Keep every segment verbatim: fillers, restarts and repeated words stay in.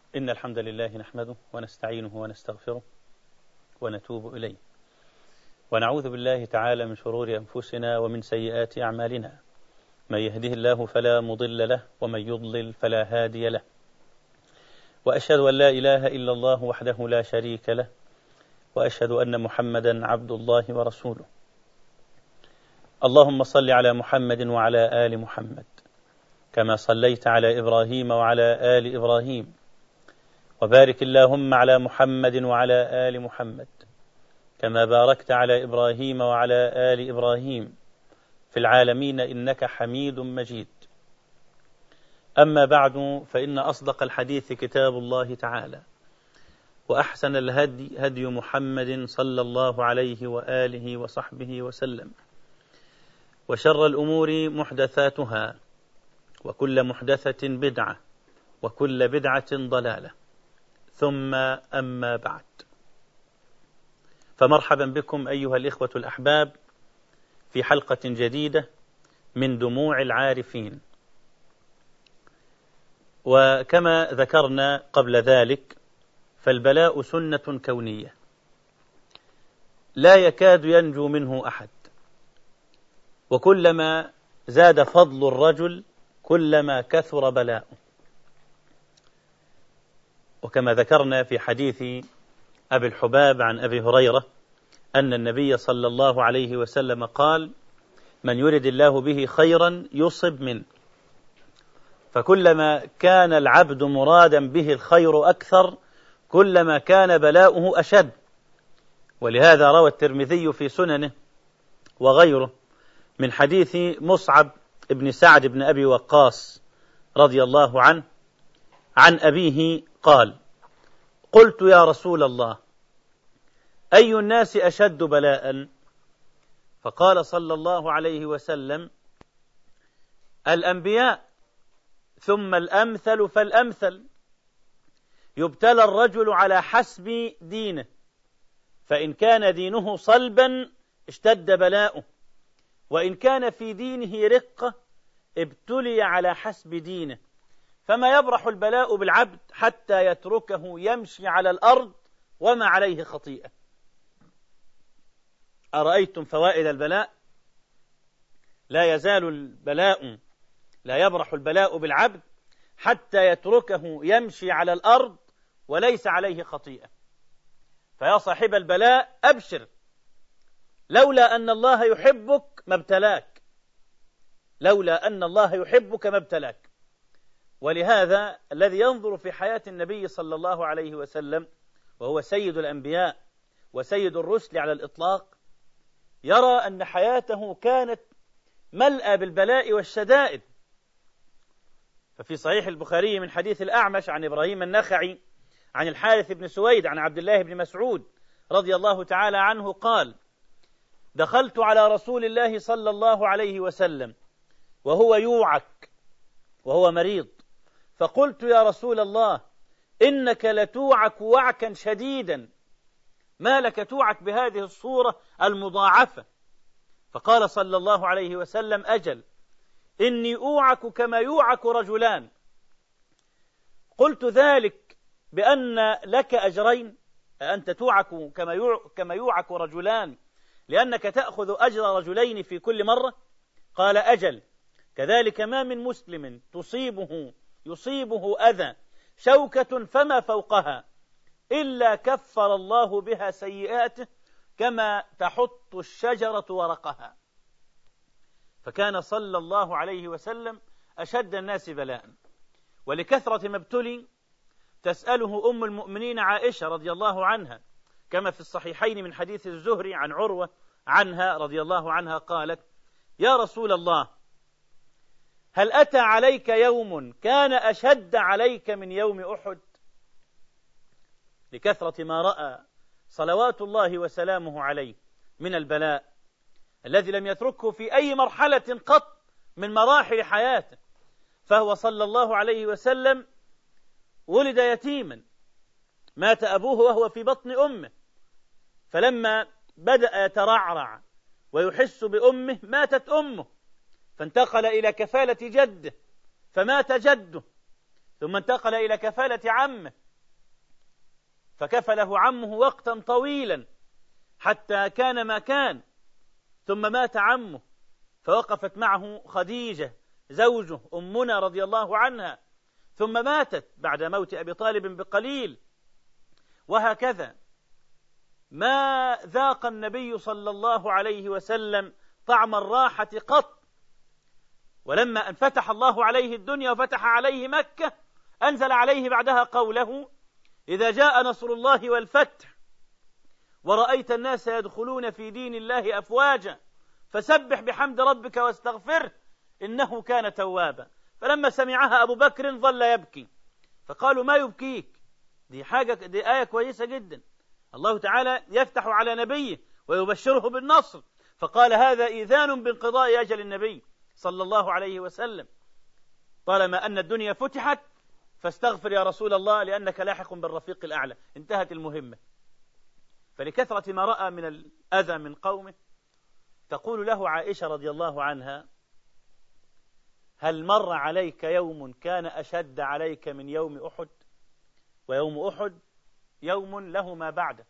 إن الحمد لله نحمده ونستعينه ونستغفره ونتوب إليه، ونعوذ بالله تعالى من شرور أنفسنا ومن سيئات أعمالنا، من يهده الله فلا مضل له ومن يضلل فلا هادي له، وأشهد أن لا إله إلا الله وحده لا شريك له، وأشهد أن محمدا عبد الله ورسوله. اللهم صل على محمد وعلى آل محمد كما صليت على إبراهيم وعلى آل إبراهيم، وبارك اللهم على محمد وعلى آل محمد كما باركت على إبراهيم وعلى آل إبراهيم في العالمين إنك حميد مجيد. أما بعد، فإن أصدق الحديث كتاب الله تعالى، وأحسن الهدي هدي محمد صلى الله عليه وآله وصحبه وسلم، وشر الأمور محدثاتها، وكل محدثة بدعة، وكل بدعة ضلالة، ثم أما بعد، فمرحبا بكم أيها الإخوة الأحباب في حلقة جديدة من دموع العارفين. وكما ذكرنا قبل ذلك، فالبلاء سنة كونية لا يكاد ينجو منه أحد، وكلما زاد فضل الرجل كلما كثر بلاؤه. وكما ذكرنا في حديث أبي الحباب عن أبي هريرة أن النبي صلى الله عليه وسلم قال: من يرد الله به خيرا يصب منه، فكلما كان العبد مرادا به الخير أكثر كلما كان بلاؤه أشد. ولهذا روى الترمذي في سننه وغيره من حديث مصعب بن سعد بن أبي وقاص رضي الله عنه عن أبيه قال: قلت يا رسول الله، أي الناس أشد بلاء؟ فقال صلى الله عليه وسلم: الأنبياء، ثم الأمثل فالأمثل، يبتلى الرجل على حسب دينه، فإن كان دينه صلبا اشتد بلاؤه، وإن كان في دينه رقة ابتلي على حسب دينه، فما يبرح البلاء بالعبد حتى يتركه يمشي على الأرض وما عليه خطيئة. أرأيتم فوائد البلاء؟ لا يزال البلاء لا يبرح البلاء بالعبد حتى يتركه يمشي على الأرض وليس عليه خطيئة. فيا صاحب البلاء أبشر، لولا أن الله يحبك ما ابتلاك، لولا أن الله يحبك ما ابتلاك. ولهذا الذي ينظر في حياة النبي صلى الله عليه وسلم، وهو سيد الأنبياء وسيد الرسل على الإطلاق، يرى أن حياته كانت ملأى بالبلاء والشدائد. ففي صحيح البخاري من حديث الأعمش عن إبراهيم النخعي عن الحارث بن سويد عن عبد الله بن مسعود رضي الله تعالى عنه قال: دخلت على رسول الله صلى الله عليه وسلم وهو يوعك وهو مريض، فقلت: يا رسول الله، إنك لتوعك وعكا شديدا، ما لك توعك بهذه الصورة المضاعفة؟ فقال صلى الله عليه وسلم: أجل، إني أوعك كما يوعك رجلان. قلت: ذلك بأن لك أجرين؟ أنت توعك كما يوعك رجلان لأنك تأخذ أجر رجلين في كل مرة؟ قال: أجل، كذلك ما من مسلم تصيبه يصيبه أذى شوكة فما فوقها إلا كفر الله بها سيئاته كما تحط الشجرة ورقها. فكان صلى الله عليه وسلم أشد الناس بلاء. ولكثرة ما ابتلي تسأله أم المؤمنين عائشة رضي الله عنها كما في الصحيحين من حديث الزهري عن عروة عنها رضي الله عنها قالت: يا رسول الله، هل أتى عليك يوم كان أشد عليك من يوم أحد؟ لكثرة ما رأى صلوات الله وسلامه عليه من البلاء الذي لم يتركه في أي مرحلة قط من مراحل حياته. فهو صلى الله عليه وسلم ولد يتيما، مات أبوه وهو في بطن أمه، فلما بدأ يترعرع ويحس بأمه ماتت أمه، فانتقل إلى كفالة جده فمات جده، ثم انتقل إلى كفالة عمه، فكفله عمه وقتا طويلا حتى كان ما كان، ثم مات عمه فوقفت معه خديجة زوجه أمنا رضي الله عنها، ثم ماتت بعد موت أبي طالب بقليل. وهكذا ما ذاق النبي صلى الله عليه وسلم طعم الراحة قط. ولما أن فتح الله عليه الدنيا وفتح عليه مكة أنزل عليه بعدها قوله: إذا جاء نصر الله والفتح ورأيت الناس يدخلون في دين الله أفواجا فسبح بحمد ربك واستغفره إنه كان توابا. فلما سمعها أبو بكر ظل يبكي، فقالوا: ما يبكيك؟ دي حاجة، دي آية كويسة جدا، الله تعالى يفتح على نبيه ويبشره بالنصر. فقال: هذا إيذان بانقضاء أجل النبي صلى الله عليه وسلم، طالما أن الدنيا فتحت فاستغفر يا رسول الله لأنك لاحق بالرفيق الأعلى. انتهت المهمة. فلكثرة ما رأى من الأذى من قومه تقول له عائشة رضي الله عنها: هل مر عليك يوم كان أشد عليك من يوم أحد؟ ويوم أحد يوم له ما بعده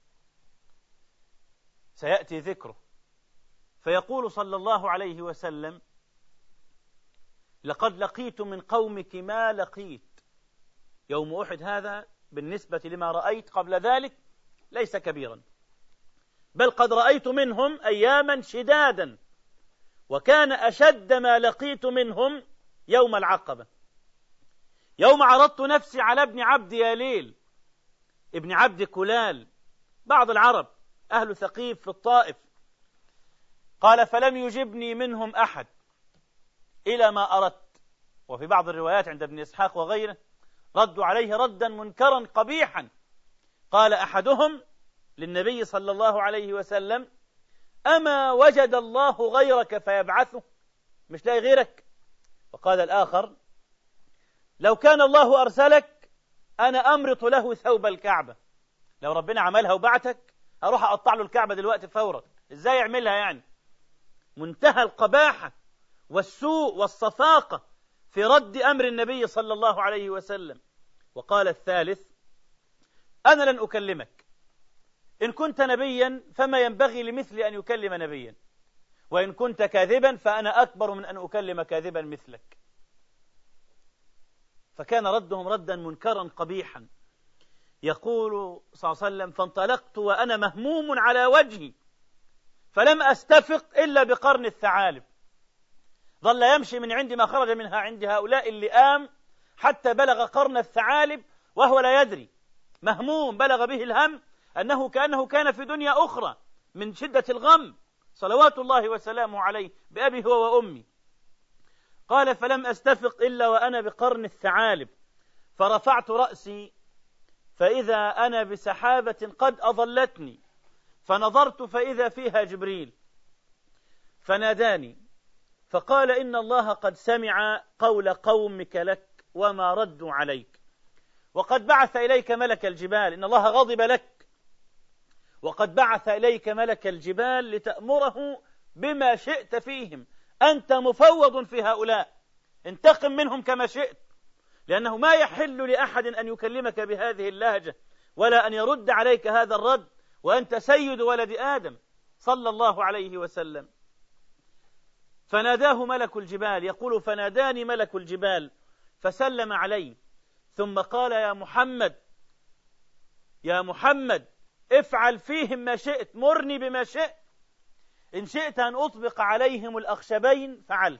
سيأتي ذكره. فيقول صلى الله عليه وسلم: لقد لقيت من قومك ما لقيت. يوم أحد هذا بالنسبة لما رأيت قبل ذلك ليس كبيرا، بل قد رأيت منهم أياما شدادا، وكان أشد ما لقيت منهم يوم العقبة، يوم عرضت نفسي على ابن عبد ياليل ابن عبد كلال، بعض العرب أهل ثقيف في الطائف. قال: فلم يجبني منهم أحد إلى ما أردت. وفي بعض الروايات عند ابن إسحاق وغيره ردوا عليه ردا منكرا قبيحا. قال أحدهم للنبي صلى الله عليه وسلم: أما وجد الله غيرك فيبعثه؟ مش لاقي غيرك؟ وقال الآخر: لو كان الله أرسلك أنا أمرط له ثوب الكعبة. لو ربنا عملها وبعتك أروح أقطع له الكعبة دلوقتي فورا. إزاي يعملها يعني؟ منتهى القباحة والسوء والصفاقة في رد أمر النبي صلى الله عليه وسلم. وقال الثالث: أنا لن أكلمك، إن كنت نبيا فما ينبغي لمثلي أن يكلم نبيا، وإن كنت كاذبا فأنا أكبر من أن أكلم كاذبا مثلك. فكان ردهم ردا منكرا قبيحا. يقول صلى الله عليه وسلم: فانطلقت وأنا مهموم على وجهي فلم أستفق إلا بقرن الثعالب. ظل يمشي من عند ما خرج منها عند هؤلاء اللئام حتى بلغ قرن الثعالب وهو لا يدري، مهموم بلغ به الهم أنه كأنه كان في دنيا أخرى من شدة الغم صلوات الله وسلامه عليه بأبي هو وأمي. قال: فلم أستفق إلا وأنا بقرن الثعالب، فرفعت رأسي فإذا أنا بسحابة قد أظلتني، فنظرت فإذا فيها جبريل فناداني فقال: إن الله قد سمع قول قومك لك وما ردوا عليك، وقد بعث إليك ملك الجبال، إن الله غضب لك، وقد بعث إليك ملك الجبال لتأمره بما شئت فيهم، أنت مفوض في هؤلاء، انتقم منهم كما شئت، لأنه ما يحل لأحد أن يكلمك بهذه اللهجة ولا أن يرد عليك هذا الرد، وأنت سيد ولد آدم صلى الله عليه وسلم. فناداه ملك الجبال، يقول: فناداني ملك الجبال فسلم علي، ثم قال: يا محمد يا محمد افعل فيهم ما شئت، مرني بما شئت، إن شئت أن أطبق عليهم الأخشبين فعلت.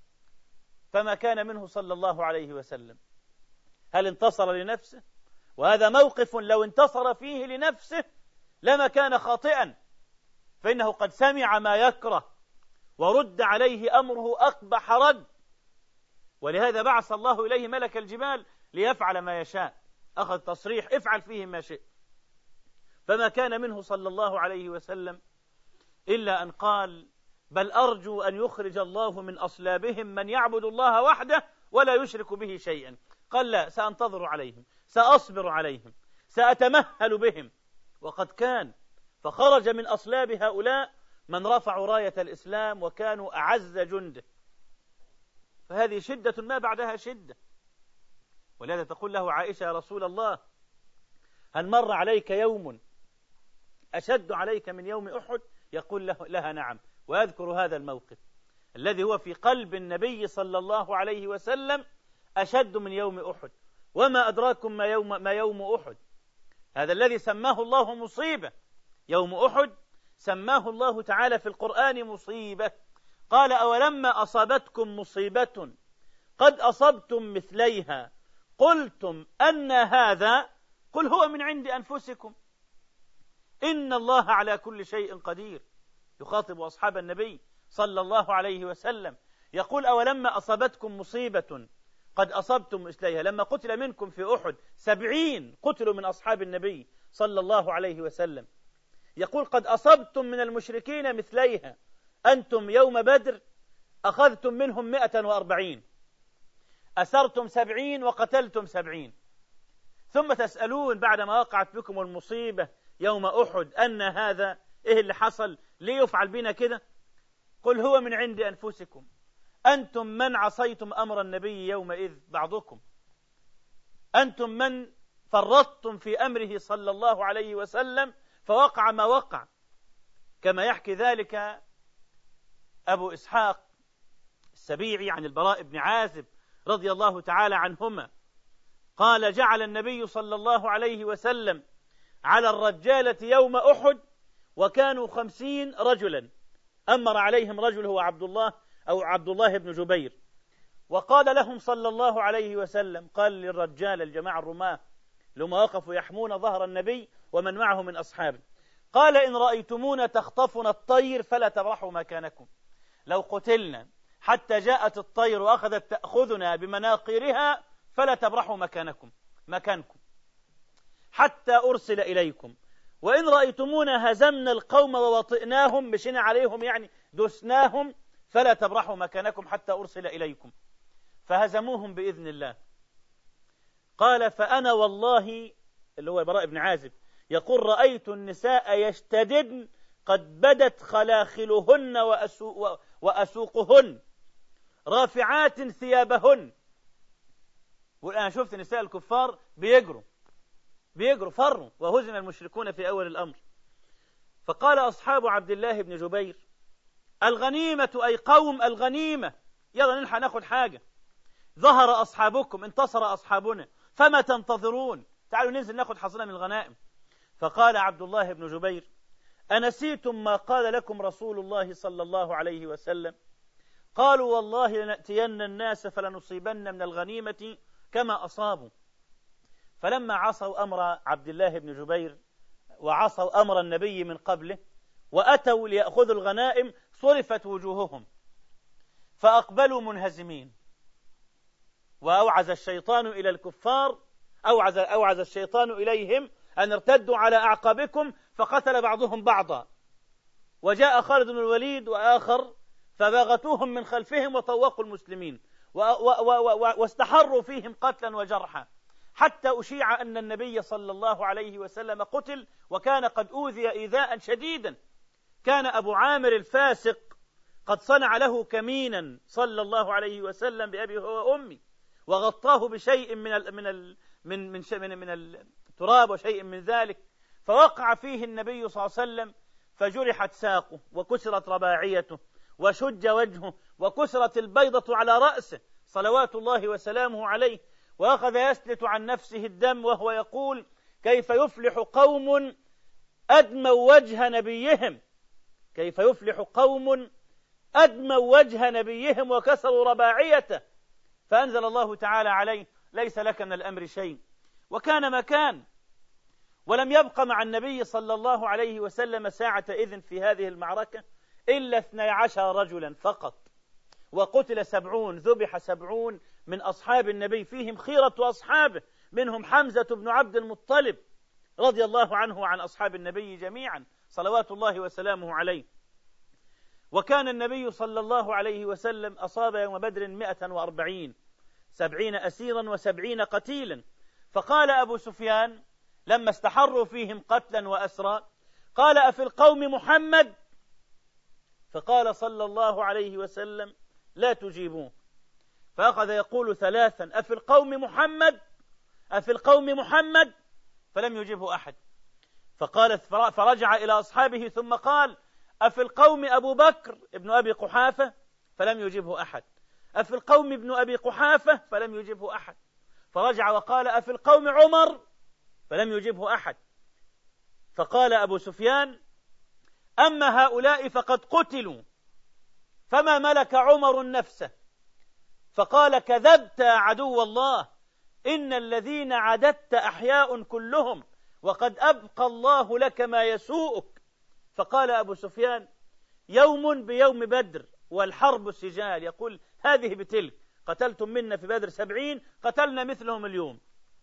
فما كان منه صلى الله عليه وسلم. هل انتصر لنفسه؟ وهذا موقف لو انتصر فيه لنفسه لما كان خاطئا، فإنه قد سمع ما يكره ورد عليه أمره أقبح رد، ولهذا بعث الله إليه ملك الجبال ليفعل ما يشاء، أخذ تصريح: افعل فيهم ما شئت. فما كان منه صلى الله عليه وسلم إلا أن قال: بل أرجو أن يخرج الله من أصلابهم من يعبد الله وحده ولا يشرك به شيئا. قال: لا، سأنتظر عليهم، سأصبر عليهم، سأتمهل بهم. وقد كان، فخرج من أصلاب هؤلاء من رفعوا راية الإسلام وكانوا أعز جنده. فهذه شدة ما بعدها شدة. ولهذا تقول له عائشة: يا رسول الله، هل مر عليك يوم أشد عليك من يوم أحد؟ يقول له لها: نعم. ويذكر هذا الموقف الذي هو في قلب النبي صلى الله عليه وسلم أشد من يوم أحد. وما أدراكم ما يوم, ما يوم أحد؟ هذا الذي سماه الله مصيبة. يوم أحد سماه الله تعالى في القرآن مصيبة. قال: أولما أصابتكم مصيبة قد أصبتم مثليها قلتم أن هذا؟ قل هو من عند أنفسكم إن الله على كل شيء قدير. يخاطب أصحاب النبي صلى الله عليه وسلم، يقول: أولما أصابتكم مصيبة قد أصبتم مثليها. لما قتل منكم في أحد سبعين قتلوا من أصحاب النبي صلى الله عليه وسلم، يقول: قد أصبتم من المشركين مثليها. أنتم يوم بدر أخذتم منهم مئة وأربعين، أسرتم سبعين وقتلتم سبعين، ثم تسألون بعدما وقعت بكم المصيبة يوم أحد أن هذا إيه اللي حصل؟ ليه يفعل بنا كده؟ قل هو من عند أنفسكم أنتم من عصيتم أمر النبي يومئذ بعضكم، أنتم من فرطتم في أمره صلى الله عليه وسلم فوقع ما وقع. كما يحكي ذلك أبو إسحاق السبيعي عن البراء بن عازب رضي الله تعالى عنهما قال: جعل النبي صلى الله عليه وسلم على الرجالة يوم أحد وكانوا خمسين رجلا، أمر عليهم رجل هو عبد الله أو عبد الله بن جبير، وقال لهم صلى الله عليه وسلم، قال للرجال الجماعة الرماة لما وقفوا يحمون ظهر النبي ومن معه من أصحابه، قال: إن رأيتمونا تخطفنا الطير فلا تبرحوا مكانكم. لو قتلنا حتى جاءت الطير وأخذت تأخذنا بمناقيرها فلا تبرحوا مكانكم مكانكم حتى أرسل إليكم، وإن رأيتمونا هزمنا القوم ووطئناهم، مشينا عليهم يعني دسناهم، فلا تبرحوا مكانكم حتى أرسل إليكم. فهزموهم بإذن الله. قال: فأنا والله، اللي هو البراء بن عازب، يقول: رأيت النساء يشتددن قد بدت خلاخلهن وأسوقهن رافعات ثيابهن. والآن شفت نساء الكفار بيجروا بيجروا فروا وهزم المشركون في أول الأمر. فقال أصحاب عبد الله بن جبير: الغنيمة أي قوم الغنيمة، يلا نلحق ناخد حاجة، ظهر أصحابكم، انتصر أصحابنا، فما تنتظرون؟ تعالوا ننزل ناخد حصنا من الغنائم. فقال عبد الله بن جبير: أنسيتم ما قال لكم رسول الله صلى الله عليه وسلم؟ قالوا: والله لنأتين الناس فلنصيبن من الغنيمة كما أصابوا. فلما عصوا أمر عبد الله بن جبير وعصوا أمر النبي من قبله وأتوا ليأخذوا الغنائم صرفت وجوههم فأقبلوا منهزمين، وأوعز الشيطان إلى الكفار أوعز, أوعز الشيطان إليهم أن ارتدوا على أعقابكم فقتل بعضهم بعضا، وجاء خالد بن الوليد وآخر فباغتوهم من خلفهم وطوقوا المسلمين واستحروا فيهم قتلا وجرحا، حتى أشيع أن النبي صلى الله عليه وسلم قتل، وكان قد أوذي إيذاء شديدا. كان أبو عامر الفاسق قد صنع له كمينا صلى الله عليه وسلم بأبي هو وأمي، وغطاه بشيء من ال من ال من من من, من التراب وشيء من ذلك، فوقع فيه النبي صلى الله عليه وسلم فجرحت ساقه وكسرت رباعيته وشج وجهه وكسرت البيضة على رأسه صلوات الله وسلامه عليه، وأخذ يسلت عن نفسه الدم وهو يقول: كيف يفلح قوم أدموا وجه نبيهم كيف يفلح قوم أدموا وجه نبيهم وكسروا رباعيته. فأنزل الله تعالى عليه: ليس لك من الأمر شيء. وكان مكان، ولم يبق مع النبي صلى الله عليه وسلم ساعة إذن في هذه المعركة إلا اثني عشر رجلا فقط، وقتل سبعون، ذبح سبعون من أصحاب النبي، فيهم خيرة أصحابه، منهم حمزة بن عبد المطلب رضي الله عنه وعن أصحاب النبي جميعا صلوات الله وسلامه عليه. وكان النبي صلى الله عليه وسلم أصاب يوم بدر مئة وأربعين، سبعين أسيرا وسبعين قتيلا. فقال أبو سفيان لما استحروا فيهم قتلا وأسرا: قال: أفي القوم محمد؟ فقال صلى الله عليه وسلم: لا تجيبوه. فأخذ يقول ثلاثا: أفي القوم محمد؟ أفي القوم محمد؟ فلم يجبه أحد. فقال فرجع إلى أصحابه ثم قال أفي القوم أبو بكر ابن أبي قحافة؟ فلم يجبه أحد. أفي القوم ابن أبي قحافة؟ فلم يجبه أحد. فرجع وقال أفي القوم عمر؟ فلم يجبه أحد. فقال أبو سفيان أما هؤلاء فقد قتلوا فما ملك عمر نفسه. فقال كذبت عدو الله، إن الذين عددت أحياء كلهم وقد أبقى الله لك ما يسوءك. فقال أبو سفيان يوم بيوم بدر والحرب سجال، يقول هذه بتلك، قتلتم منا في بدر سبعين، قتلنا مثلهم اليوم.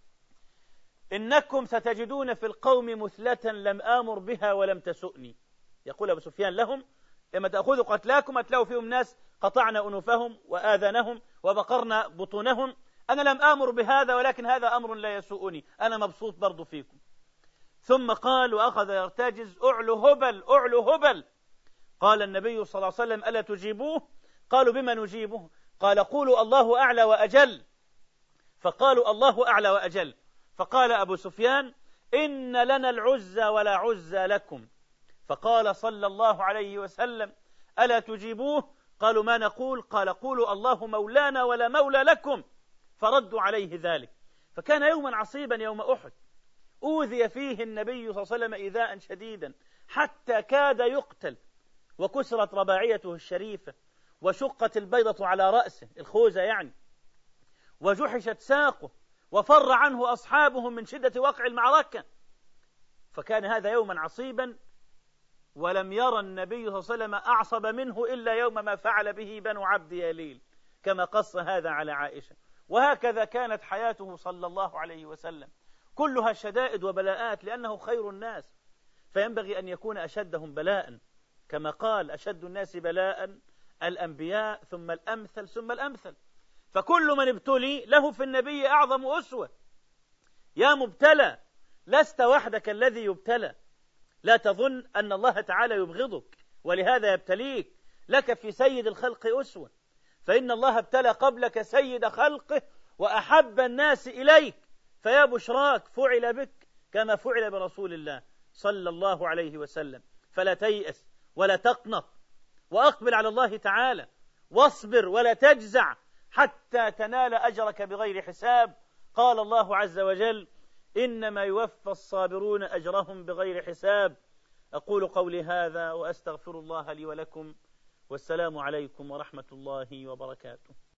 إنكم ستجدون في القوم مثلة لم آمر بها ولم تسؤني. يقول أبو سفيان لهم لما تأخذوا قتلاكم أتلاقوا فيهم ناس قطعنا أنوفهم وآذانهم وبقرنا بطونهم، أنا لم آمر بهذا ولكن هذا أمر لا يسوءني، أنا مبسوط برضو فيكم. ثم قال وأخذ يرتجز أعلو هبل أعلو هبل. قال النبي صلى الله عليه وسلم ألا تجيبوه؟ قالوا بما نجيبه؟ قال قولوا الله أعلى وأجل. فقالوا الله أعلى وأجل. فقال أبو سفيان إن لنا العزى ولا عزى لكم. فقال صلى الله عليه وسلم ألا تجيبوه؟ قالوا ما نقول؟ قال قولوا الله مولانا ولا مولى لكم. فردوا عليه ذلك. فكان يوما عصيبا يوم أحد، أوذي فيه النبي صلى الله عليه وسلم إيذاء شديدا حتى كاد يقتل، وكسرت رباعيته الشريفة، وشقت البيضة على رأسه الخوذة يعني، وجحشت ساقه، وفر عنه أصحابه من شدة وقع المعركة. فكان هذا يوما عصيبا، ولم يرى النبي صلى الله عليه وسلم أعصب منه إلا يوم ما فعل به بنو عبد يليل، كما قص هذا على عائشة. وهكذا كانت حياته صلى الله عليه وسلم، كلها شدائد وبلاءات، لأنه خير الناس فينبغي أن يكون أشدهم بلاء، كما قال أشد الناس بلاء الأنبياء ثم الأمثل ثم الأمثل. فكل من ابتلي له في النبي أعظم أسوة. يا مبتلى لست وحدك الذي يبتلى، لا تظن أن الله تعالى يبغضك ولهذا يبتليك، لك في سيد الخلق أسوة، فإن الله ابتلى قبلك سيد خلقه وأحب الناس إليك، فيا بشراك فعل بك كما فعل برسول الله صلى الله عليه وسلم. فلا تيأس ولا تقنط، وأقبل على الله تعالى، واصبر ولا تجزع حتى تنال أجرك بغير حساب. قال الله عز وجل إنما يوفى الصابرون أجرهم بغير حساب. أقول قولي هذا وأستغفر الله لي ولكم، والسلام عليكم ورحمة الله وبركاته.